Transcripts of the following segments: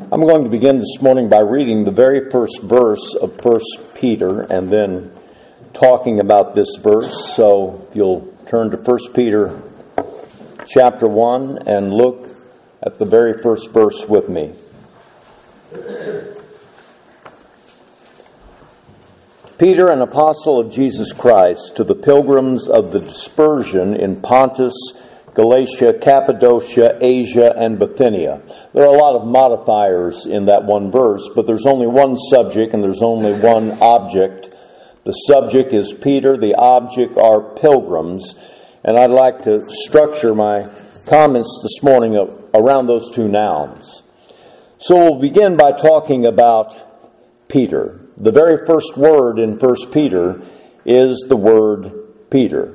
I'm going to begin this morning by reading the very first verse of 1 Peter and then talking about this verse. So if you'll turn to 1 Peter chapter 1 and look at the very first verse with me. Peter, an apostle of Jesus Christ, to the pilgrims of the dispersion in Pontus, Galatia, Cappadocia, Asia, and Bithynia. There are a lot of modifiers in that one verse, but there's only one subject and there's only one object. The subject is Peter, the object are pilgrims, and I'd like to structure my comments this morning around those two nouns. So we'll begin by talking about Peter. The very first word in 1 Peter is the word Peter.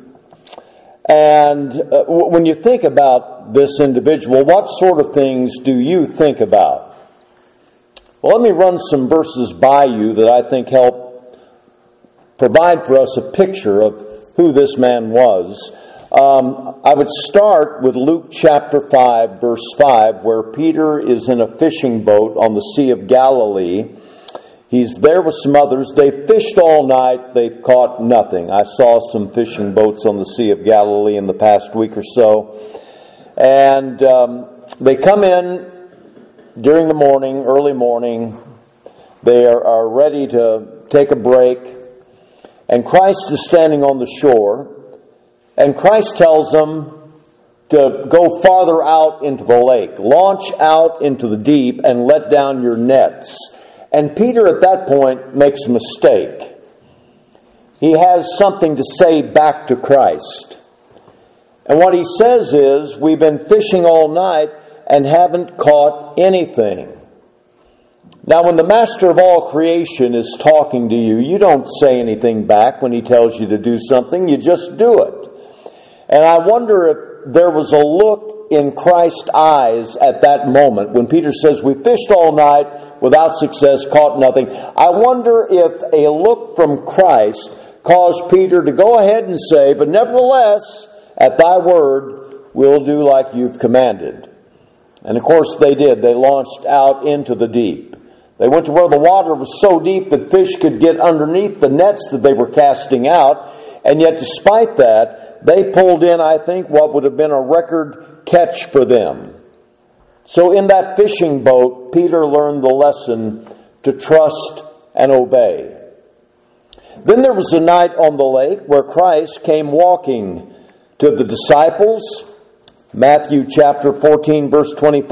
And when you think about this individual, what sort of things do you think about? Well, let me run some verses by you that I think help provide for us a picture of who this man was. I would start with Luke chapter 5, verse 5, where Peter is in a fishing boat on the Sea of Galilee. He's there with some others. They fished all night. They've caught nothing. I saw some fishing boats on the Sea of Galilee in the past week or so. And they come in during the morning, early morning. They are ready to take a break. And Christ is standing on the shore. And Christ tells them to go farther out into the lake. Launch out into the deep and let down your nets. And Peter at that point makes a mistake. He has something to say back to Christ. And what he says is, we've been fishing all night and haven't caught anything. Now, when the master of all creation is talking to you, you don't say anything back when he tells you to do something. You just do it. And I wonder if there was a look in Christ's eyes at that moment when Peter says, we fished all night without success, caught nothing. I wonder if a look from Christ caused Peter to go ahead and say, but nevertheless, at thy word, we'll do like you've commanded. And of course they did. They launched out into the deep. They went to where the water was so deep that fish could get underneath the nets that they were casting out. And yet despite that, they pulled in, I think, what would have been a record catch for them. So in that fishing boat, Peter learned the lesson to trust and obey. Then there was a night on the lake where Christ came walking to the disciples. Matthew chapter 14, verse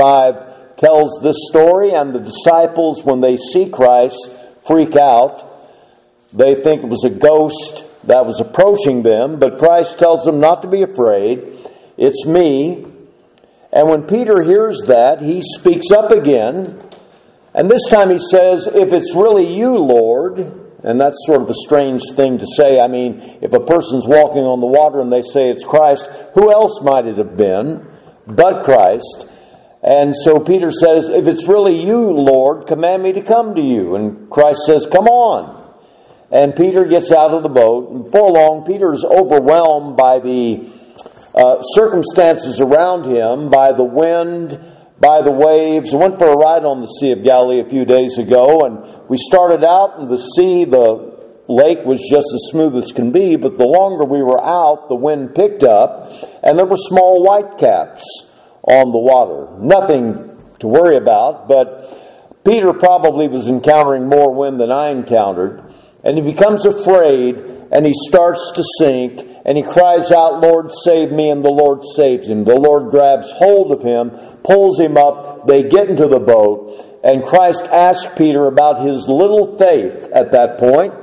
25 tells this story, and the disciples, when they see Christ, freak out. They think it was a ghost that was approaching them, but Christ tells them not to be afraid. It's me. And when Peter hears that, he speaks up again. And this time he says, if it's really you, Lord, and that's sort of a strange thing to say. I mean, if a person's walking on the water and they say it's Christ, who else might it have been but Christ? And so Peter says, if it's really you, Lord, command me to come to you. And Christ says, come on. And Peter gets out of the boat. And before long, Peter is overwhelmed by the circumstances around him, by the wind, by the waves. I went for a ride on the Sea of Galilee a few days ago, and we started out in the sea. The lake was just as smooth as can be, but the longer we were out, the wind picked up, and there were small whitecaps on the water. Nothing to worry about, but Peter probably was encountering more wind than I encountered. And he becomes afraid, and he starts to sink, and he cries out, Lord, save me, and the Lord saves him. The Lord grabs hold of him, pulls him up, they get into the boat, and Christ asks Peter about his little faith at that point.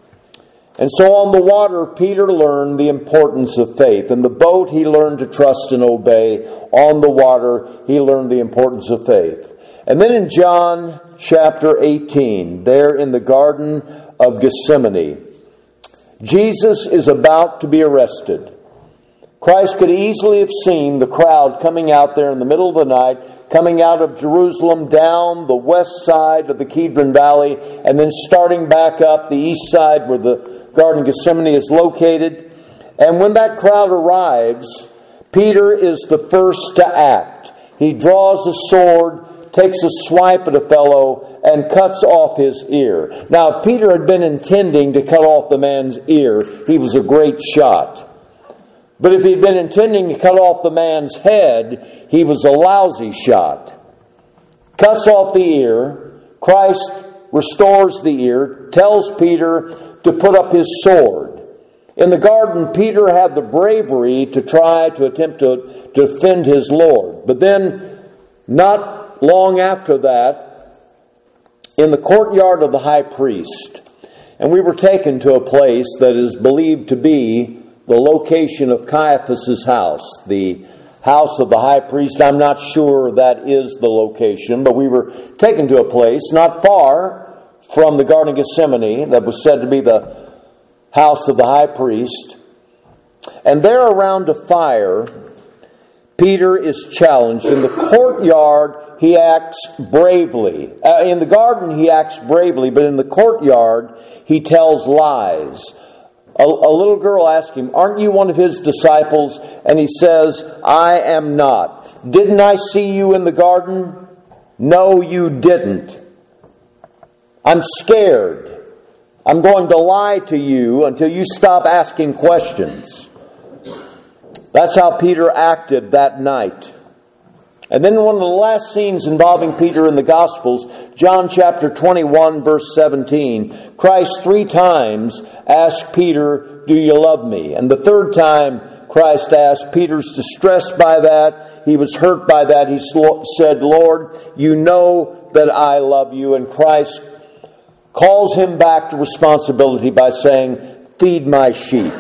And so on the water, Peter learned the importance of faith. In the boat, he learned to trust and obey. On the water, he learned the importance of faith. And then in John chapter 18, there in the Garden of Gethsemane, Jesus is about to be arrested. Christ could easily have seen the crowd coming out there in the middle of the night, coming out of Jerusalem down the west side of the Kidron Valley, and then starting back up the east side where the Garden of Gethsemane is located. And when that crowd arrives, Peter is the first to act. He draws a sword takes a swipe at a fellow and cuts off his ear. Now, if Peter had been intending to cut off the man's ear, he was a great shot. But if he'd been intending to cut off the man's head, he was a lousy shot. Cuts off the ear. Christ restores the ear, tells Peter to put up his sword. In the garden, Peter had the bravery to try to attempt to defend his Lord. But then, not long after that, in the courtyard of the high priest, and we were taken to a place that is believed to be the location of Caiaphas' house, the house of the high priest. I'm not sure that is the location, but we were taken to a place not far from the Garden of Gethsemane that was said to be the house of the high priest. And there around a fire, Peter is challenged. In the courtyard, he acts bravely. In the garden, he acts bravely, but in the courtyard, he tells lies. A little girl asked him, "Aren't you one of his disciples?" And he says, "I am not." "Didn't I see you in the garden?" "No, you didn't." "I'm scared. I'm going to lie to you until you stop asking questions." That's how Peter acted that night. And then one of the last scenes involving Peter in the Gospels, John chapter 21, verse 17, Christ 3 times asked Peter, "Do you love me?" And the third time Christ asked, Peter's distressed by that. He was hurt by that. He said, "Lord, you know that I love you." And Christ calls him back to responsibility by saying, "Feed my sheep."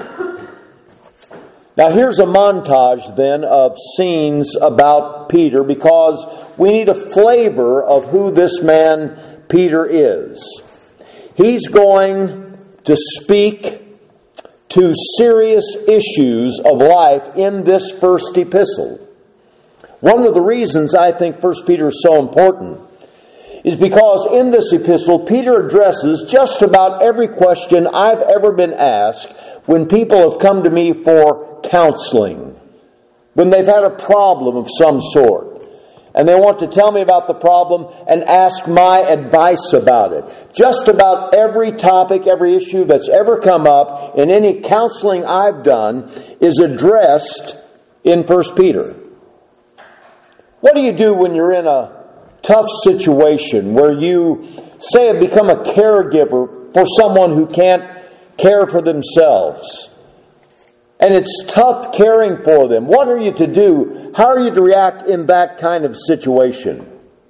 Now here's a montage then of scenes about Peter, because we need a flavor of who this man Peter is. He's going to speak to serious issues of life in this first epistle. One of the reasons I think 1 Peter is so important is because in this epistle, Peter addresses just about every question I've ever been asked when people have come to me for counseling, when they've had a problem of some sort, and they want to tell me about the problem and ask my advice about it. Just about every topic, every issue that's ever come up in any counseling I've done is addressed in 1 Peter. What do you do when you're in a tough situation where you, say, have become a caregiver for someone who can't care for themselves? And it's tough caring for them. What are you to do? How are you to react in that kind of situation?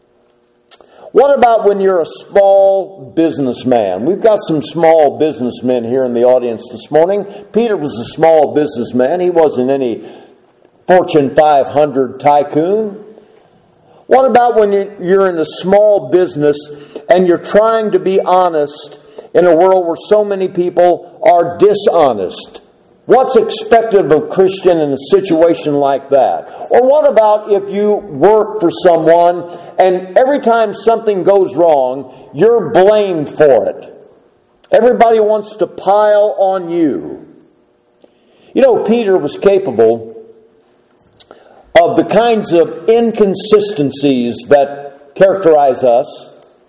What about when you're a small businessman? We've got some small businessmen here in the audience this morning. Peter was a small businessman. He wasn't any Fortune 500 tycoon. What about when you're in a small business and you're trying to be honest in a world where so many people are dishonest? What's expected of a Christian in a situation like that? Or what about if you work for someone and every time something goes wrong, you're blamed for it? Everybody wants to pile on you. You know, Peter was capable of the kinds of inconsistencies that characterize us.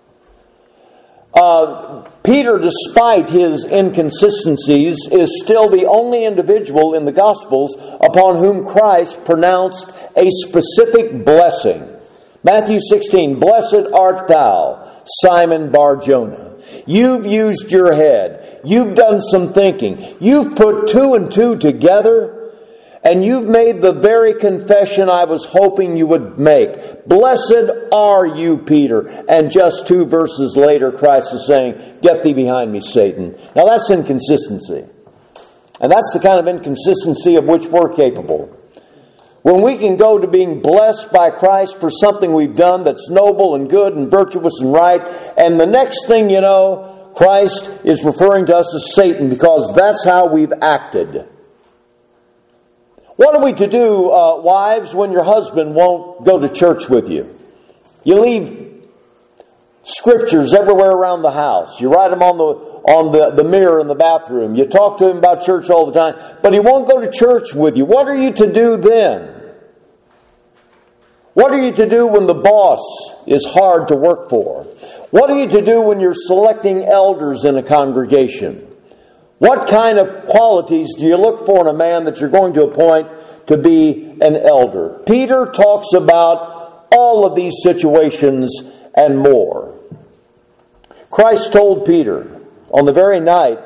Peter, despite his inconsistencies, is still the only individual in the Gospels upon whom Christ pronounced a specific blessing. Matthew 16, "Blessed art thou, Simon Bar-Jonah." You've used your head. You've done some thinking. You've put 2 and 2 together, and you've made the very confession I was hoping you would make. Blessed are you, Peter. And just 2 verses later, Christ is saying, "Get thee behind me, Satan." Now that's inconsistency. And that's the kind of inconsistency of which we're capable. When we can go to being blessed by Christ for something we've done that's noble and good and virtuous and right, and the next thing you know, Christ is referring to us as Satan because that's how we've acted. What are we to do, wives, when your husband won't go to church with you? You leave scriptures everywhere around the house. You write them on the mirror in the bathroom. You talk to him about church all the time, but he won't go to church with you. What are you to do then? What are you to do when the boss is hard to work for? What are you to do when you're selecting elders in a congregation? What kind of qualities do you look for in a man that you're going to appoint to be an elder? Peter talks about all of these situations and more. Christ told Peter on the very night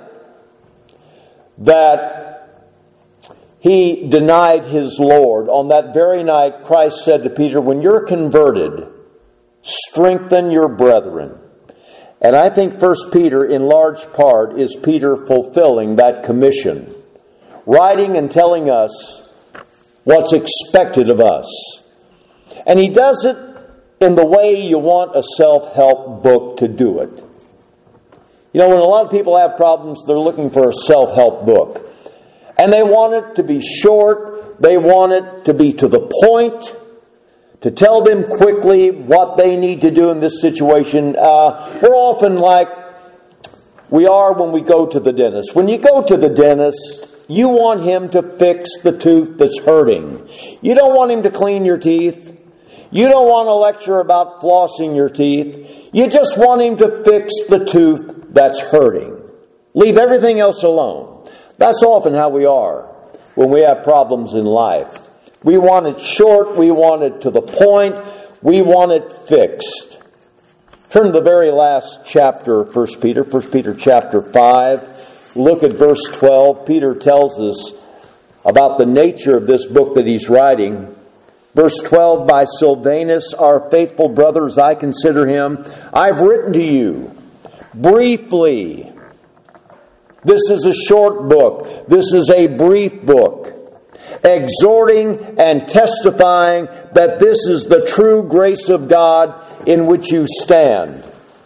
that he denied his Lord, on that very night Christ said to Peter, when you're converted, strengthen your brethren. And I think 1 Peter, in large part, is Peter fulfilling that commission, writing and telling us what's expected of us. And he does it in the way you want a self-help book to do it. You know, when a lot of people have problems, they're looking for a self-help book. And they want it to be short, they want it to be to the point, to tell them quickly what they need to do in this situation. We're often like we are when we go to the dentist. When you go to the dentist, you want him to fix the tooth that's hurting. You don't want him to clean your teeth. You don't want to lecture about flossing your teeth. You just want him to fix the tooth that's hurting. Leave everything else alone. That's often how we are when we have problems in life. We want it short, we want it to the point, we want it fixed. Turn to the very last chapter of 1 Peter chapter 5. Look at verse 12. Peter tells us about the nature of this book that he's writing. Verse 12, by Silvanus, our faithful brother, as I consider him, I've written to you briefly. This is a short book. This is a brief book, exhorting and testifying that this is the true grace of God in which you stand.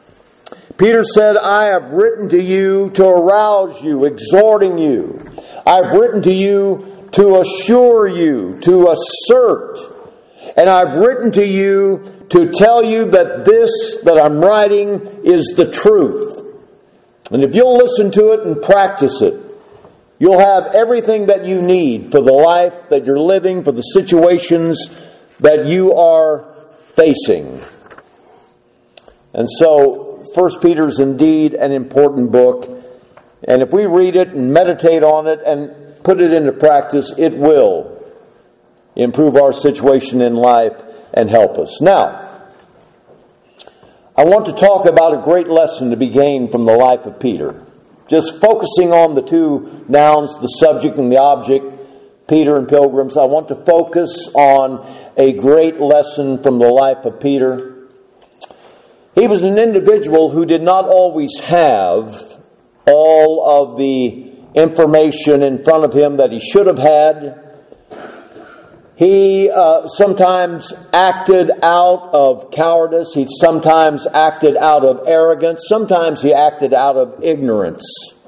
Peter said, I have written to you to arouse you, exhorting you. I've written to you to assure you, to assert. And I've written to you to tell you that this that I'm writing is the truth. And if you'll listen to it and practice it, you'll have everything that you need for the life that you're living, for the situations that you are facing. And so, 1 Peter is indeed an important book. And if we read it and meditate on it and put it into practice, it will improve our situation in life and help us. Now, I want to talk about a great lesson to be gained from the life of Peter. Just focusing on the two nouns, the subject and the object, Peter and pilgrims, I want to focus on a great lesson from the life of Peter. He was an individual who did not always have all of the information in front of him that he should have had. He sometimes acted out of cowardice. He sometimes acted out of arrogance. Sometimes he acted out of ignorance.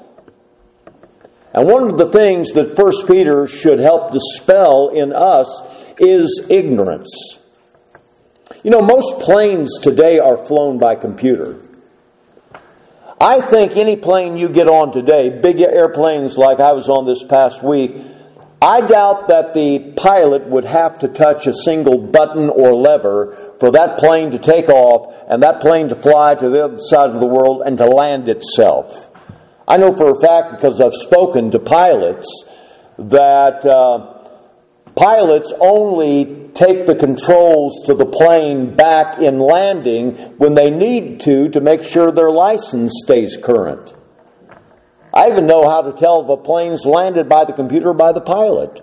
And one of the things that 1 Peter should help dispel in us is ignorance. You know, most planes today are flown by computer. I think any plane you get on today, big airplanes like I was on this past week, I doubt that the pilot would have to touch a single button or lever for that plane to take off and that plane to fly to the other side of the world and to land itself. I know for a fact, because I've spoken to pilots, that pilots only take the controls to the plane back in landing when they need to make sure their license stays current. I even know how to tell if a plane's landed by the computer or by the pilot.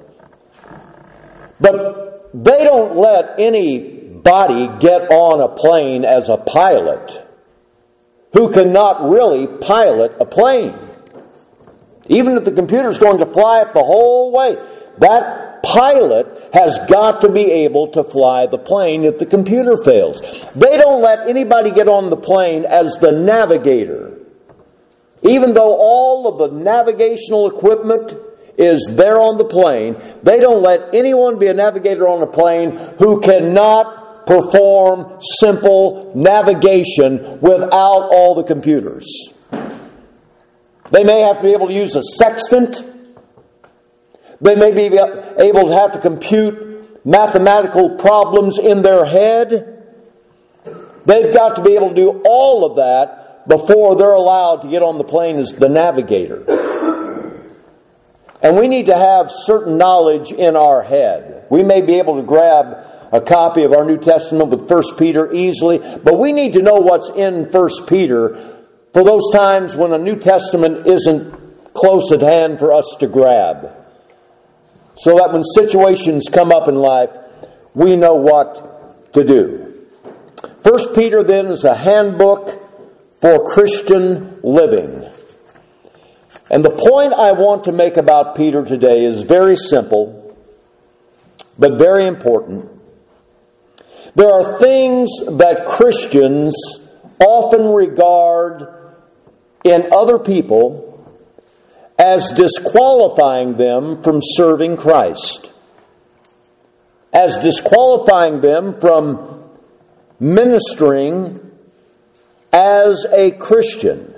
But they don't let anybody get on a plane as a pilot who cannot really pilot a plane. Even if the computer's going to fly it the whole way, that pilot has got to be able to fly the plane if the computer fails. They don't let anybody get on the plane as the navigator. Even though all of the navigational equipment is there on the plane, they don't let anyone be a navigator on a plane who cannot perform simple navigation without all the computers. They may have to be able to use a sextant. They may be able to have to compute mathematical problems in their head. They've got to be able to do all of that before they're allowed to get on the plane as the navigator. And we need to have certain knowledge in our head. We may be able to grab a copy of our New Testament with 1 Peter easily, but we need to know what's in 1 Peter for those times when a New Testament isn't close at hand for us to grab. So that when situations come up in life, we know what to do. 1 Peter then is a handbook for Christian living. And the point I want to make about Peter today is very simple, but very important. There are things that Christians often regard in other people as disqualifying them from serving Christ, as disqualifying them from ministering as a Christian.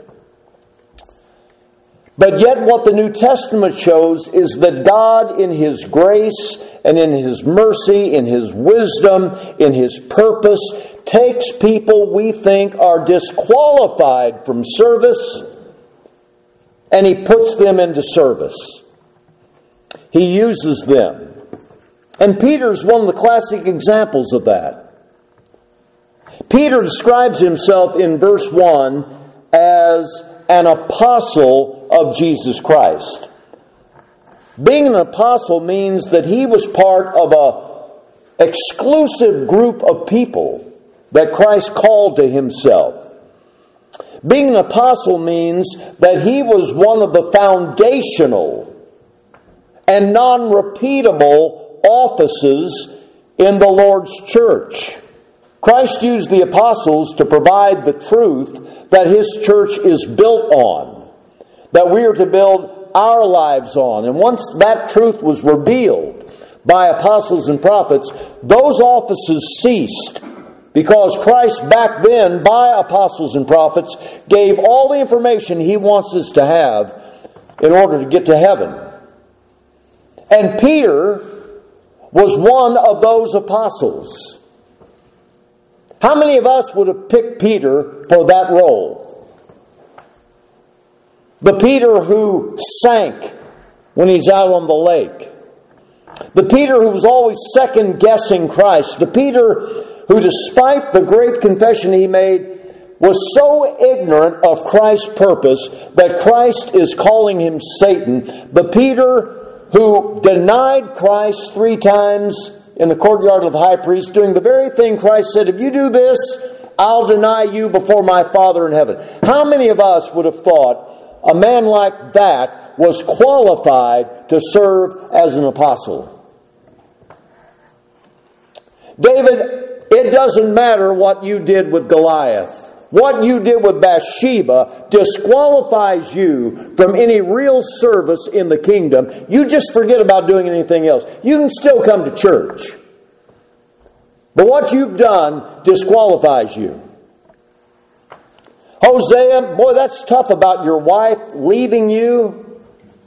But yet what the New Testament shows is that God, in His grace and in His mercy, in His wisdom, in His purpose, takes people we think are disqualified from service, and He puts them into service. He uses them. And Peter's one of the classic examples of that. Peter describes himself in verse 1 as an apostle of Jesus Christ. Being an apostle means that he was part of an exclusive group of people that Christ called to Himself. Being an apostle means that he was one of the foundational and non-repeatable offices in the Lord's church. Christ used the apostles to provide the truth that His church is built on, that we are to build our lives on. And once that truth was revealed by apostles and prophets, those offices ceased, because Christ back then, by apostles and prophets, gave all the information He wants us to have in order to get to heaven. And Peter was one of those apostles. How many of us would have picked Peter for that role? The Peter who sank when he's out on the lake. The Peter who was always second-guessing Christ. The Peter who, despite the great confession he made, was so ignorant of Christ's purpose that Christ is calling him Satan. The Peter who denied Christ 3 times in the courtyard of the high priest, doing the very thing Christ said, if you do this, I'll deny you before my Father in heaven. How many of us would have thought a man like that was qualified to serve as an apostle? David, it doesn't matter what you did with Goliath. What you did with Bathsheba disqualifies you from any real service in the kingdom. You just forget about doing anything else. You can still come to church. But what you've done disqualifies you. Hosea, boy, that's tough about your wife leaving you.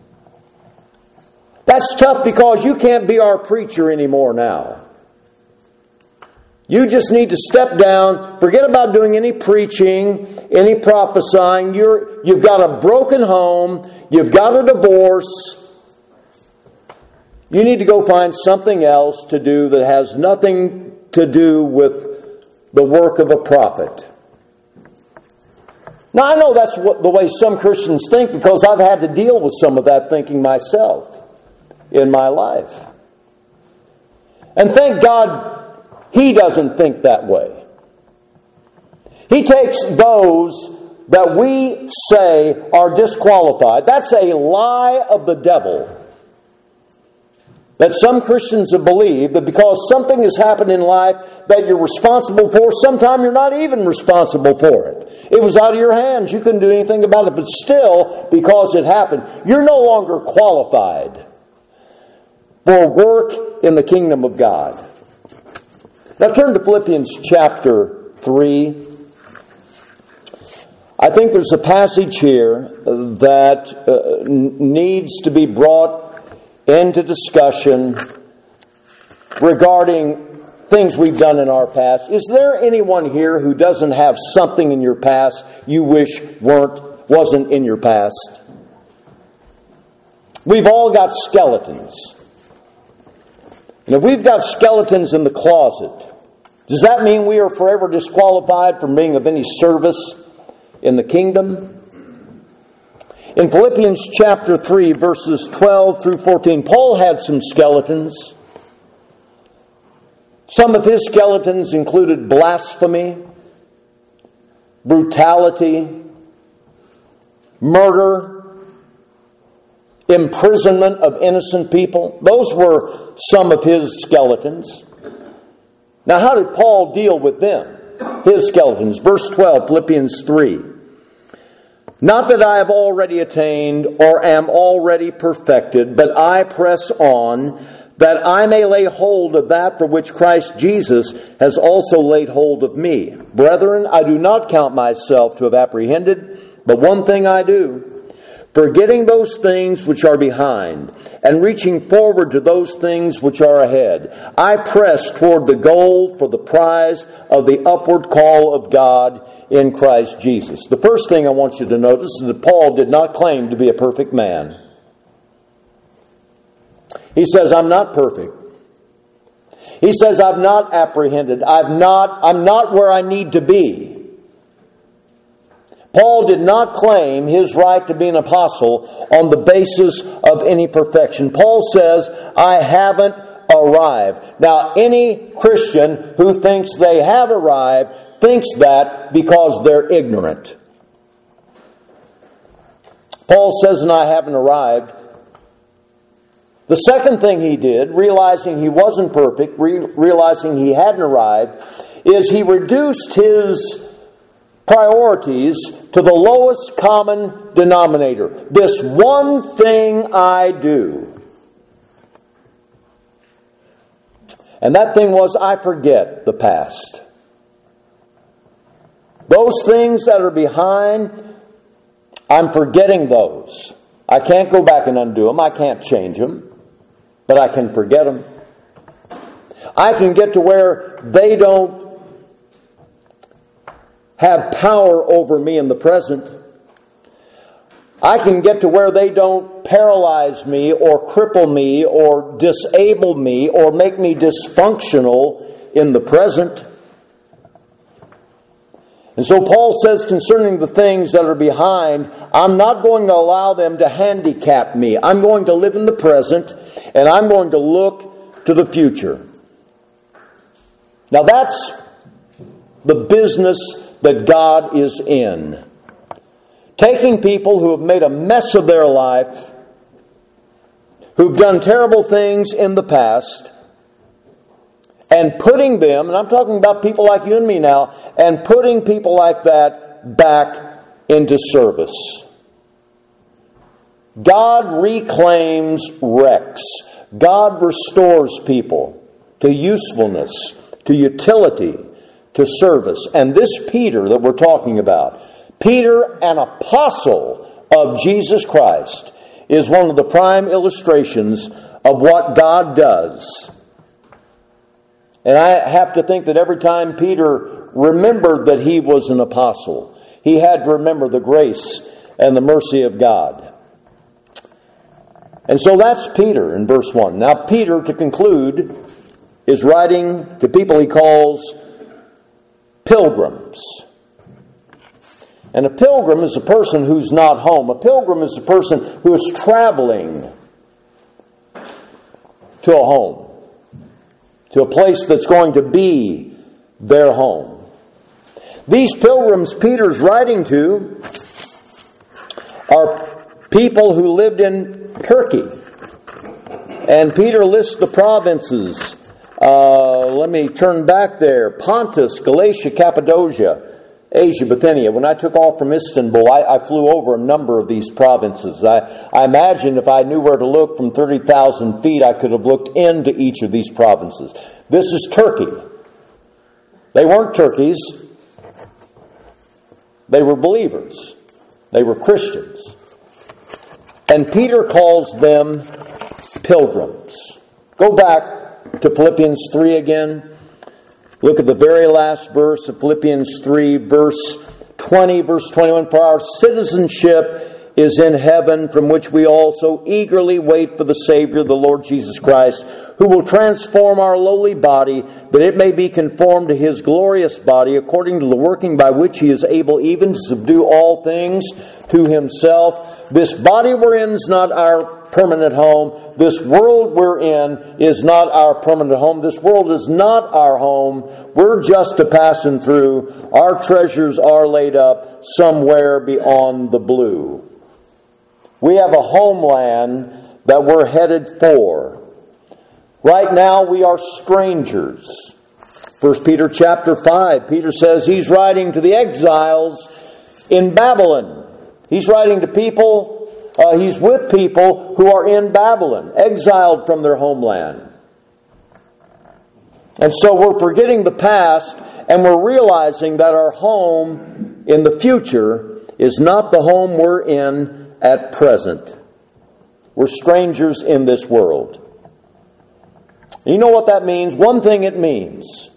That's tough because you can't be our preacher anymore now. You just need to step down, forget about doing any preaching, any prophesying. You've got a broken home, you've got a divorce. You need to go find something else to do that has nothing to do with the work of a prophet. Now, I know that's the way some Christians think, because I've had to deal with some of that thinking myself in my life. And thank God He doesn't think that way. He takes those that we say are disqualified. That's a lie of the devil. That some Christians have believed that because something has happened in life that you're responsible for, sometimes you're not even responsible for it. It was out of your hands. You couldn't do anything about it. But still, because it happened, you're no longer qualified for work in the kingdom of God. Now turn to Philippians chapter 3. I think there's a passage here that needs to be brought into discussion regarding things we've done in our past. Is there anyone here who doesn't have something in your past you wish wasn't in your past? We've all got skeletons. And if we've got skeletons in the closet, does that mean we are forever disqualified from being of any service in the kingdom? In Philippians chapter 3, verses 12 through 14, Paul had some skeletons. Some of his skeletons included blasphemy, brutality, murder, imprisonment of innocent people. Those were some of his skeletons. Now, how did Paul deal with them? His skeletons. Verse 12, Philippians 3. Not that I have already attained or am already perfected, but I press on, that I may lay hold of that for which Christ Jesus has also laid hold of me. Brethren, I do not count myself to have apprehended, but one thing I do, forgetting those things which are behind, and reaching forward to those things which are ahead, I press toward the goal for the prize of the upward call of God in Christ Jesus. The first thing I want you to notice is that Paul did not claim to be a perfect man. He says, I'm not perfect. He says, I've not apprehended. I'm not where I need to be. Paul did not claim his right to be an apostle on the basis of any perfection. Paul says, I haven't arrived. Now, any Christian who thinks they have arrived thinks that because they're ignorant. Paul says, and I haven't arrived. The second thing he did, realizing he wasn't perfect, realizing he hadn't arrived, is he reduced his priorities to the lowest common denominator. This one thing I do. And that thing was, I forget the past. Those things that are behind, I'm forgetting those. I can't go back and undo them. I can't change them. But I can forget them. I can get to where they don't have power over me in the present. I can get to where they don't paralyze me or cripple me or disable me or make me dysfunctional in the present. And so Paul says concerning the things that are behind, I'm not going to allow them to handicap me. I'm going to live in the present, and I'm going to look to the future. Now that's the business that God is in. Taking people who have made a mess of their life, who've done terrible things in the past, and putting them, and I'm talking about people like you and me now, and putting people like that back into service. God reclaims wrecks. God restores people to usefulness, to utility, to service. And this Peter that we're talking about, Peter, an apostle of Jesus Christ, is one of the prime illustrations of what God does. And I have to think that every time Peter remembered that he was an apostle, he had to remember the grace and the mercy of God. And so that's Peter in verse 1. Now Peter, to conclude, is writing to people he calls pilgrims. And a pilgrim is a person who's not home. A pilgrim is a person who is traveling to a home, to a place that's going to be their home. These pilgrims Peter's writing to are people who lived in Turkey. And Peter lists the provinces. Let me turn back there. Pontus, Galatia, Cappadocia, Asia, Bithynia. When I took off from Istanbul, I flew over a number of these provinces. I imagine if I knew where to look from 30,000 feet, I could have looked into each of these provinces. This is Turkey. They weren't turkeys. They were believers. They were Christians. And Peter calls them pilgrims. Go back to Philippians 3 again. Look at the very last verse of Philippians 3, verse 20, verse 21. For our citizenship is in heaven, from which we also eagerly wait for the Savior, the Lord Jesus Christ, who will transform our lowly body, that it may be conformed to His glorious body, according to the working by which He is able even to subdue all things to Himself. This body we're in is not our permanent home. This world we're in is not our permanent home. This world is not our home. We're just a passing through. Our treasures are laid up somewhere beyond the blue. We have a homeland that we're headed for. Right now we are strangers. 1 Peter chapter 5, Peter says he's writing to the exiles in Babylon. He's writing to people, he's with people who are in Babylon, exiled from their homeland. And so we're forgetting the past, and we're realizing that our home in the future is not the home we're in at present. We're strangers in this world. And you know what that means? One thing it means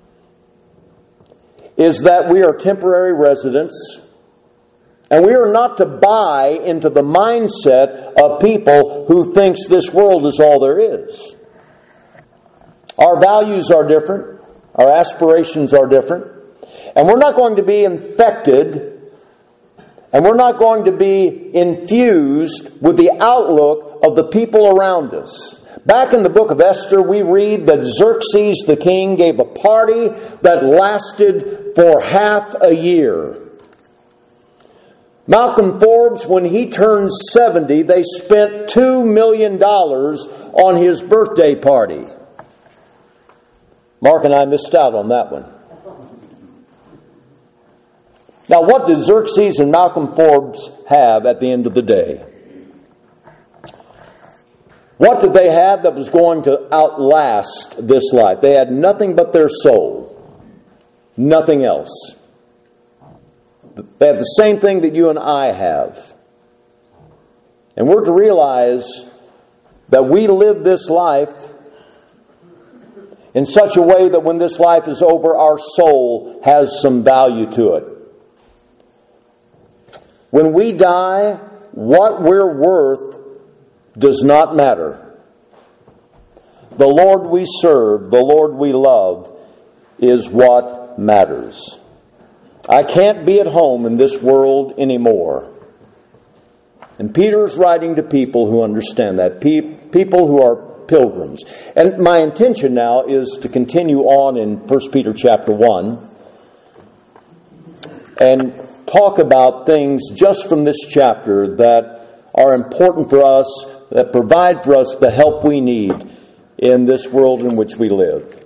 is that we are temporary residents, and we are not to buy into the mindset of people who thinks this world is all there is. Our values are different. Our aspirations are different. And we're not going to be infected, and we're not going to be infused with the outlook of the people around us. Back in the book of Esther, we read that Xerxes the king gave a party that lasted for half a year. Malcolm Forbes, when he turned 70, they spent $2 million on his birthday party. Mark and I missed out on that one. Now, what did Xerxes and Malcolm Forbes have at the end of the day? What did they have that was going to outlast this life? They had nothing but their soul. Nothing else. They have the same thing that you and I have. And we're to realize that we live this life in such a way that when this life is over, our soul has some value to it. When we die, what we're worth does not matter. The Lord we serve, the Lord we love, is what matters. I can't be at home in this world anymore. And Peter's writing to people who understand that, people who are pilgrims. And my intention now is to continue on in 1 Peter chapter 1 and talk about things just from this chapter that are important for us, that provide for us the help we need in this world in which we live.